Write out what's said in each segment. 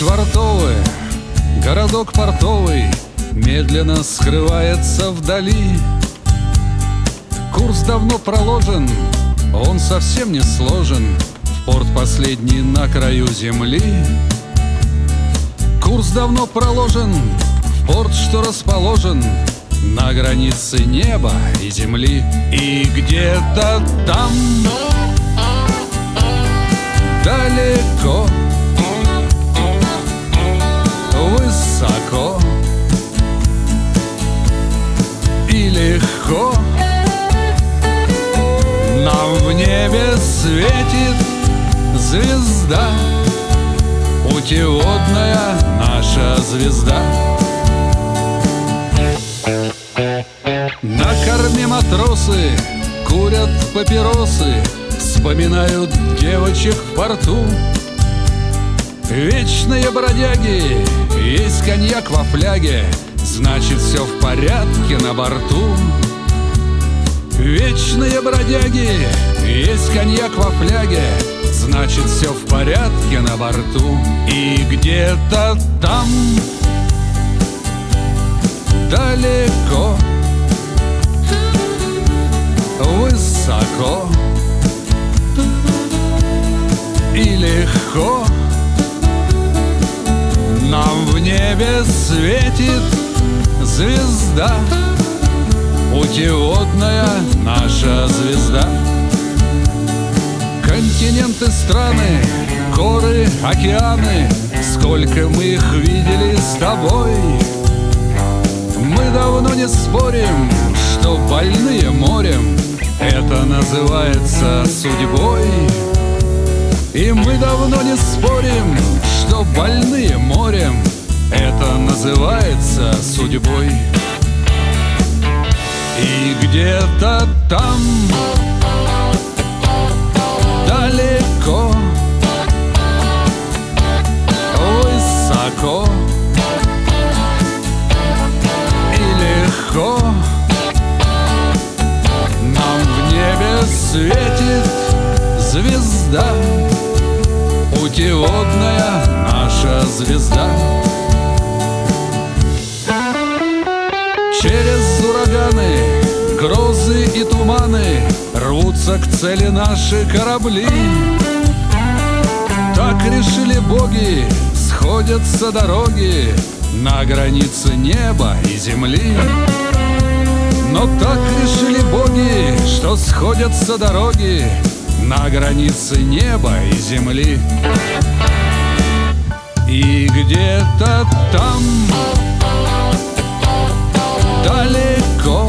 швартовы, городок портовый медленно скрывается вдали. Курс давно проложен, он совсем не сложен, в порт последний на краю земли. Курс давно проложен, в порт, что расположен на границе неба и земли. И где-то там, далеко, высоко и легко, нам в небе светит звезда, путеводная наша звезда. На корме матросы курят папиросы, вспоминают девочек в порту. Вечные бродяги, есть коньяк во фляге, значит, все в порядке на борту. Вечные бродяги, есть коньяк во фляге, значит, все в порядке на борту. И где-то там, далеко, высоко и легко, нам в небе светит звезда, путеводная наша звезда. Континенты, страны, горы, океаны, сколько мы их видели с тобой. Мы давно не спорим, что больные морем это называется судьбой. И мы давно не спорим, что больные морем это называется судьбой. И где-то там, далеко, высоко и легко, нам в небе светит звезда, путеводная наша звезда. Через ураганы, грозы и туманы рвутся к цели наши корабли. Так решили боги, сходятся дороги на границе неба и земли. Но так решили боги, что сходятся дороги на границе неба и земли. И где-то там, далеко,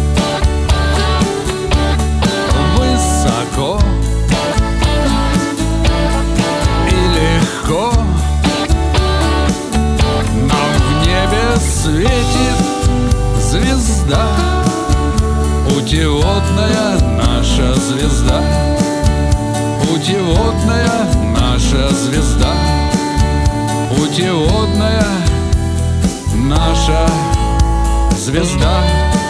высоко и легко, нам в небе светит звезда, путеводная наша звезда, путеводная наша звезда, путеводная наша звезда.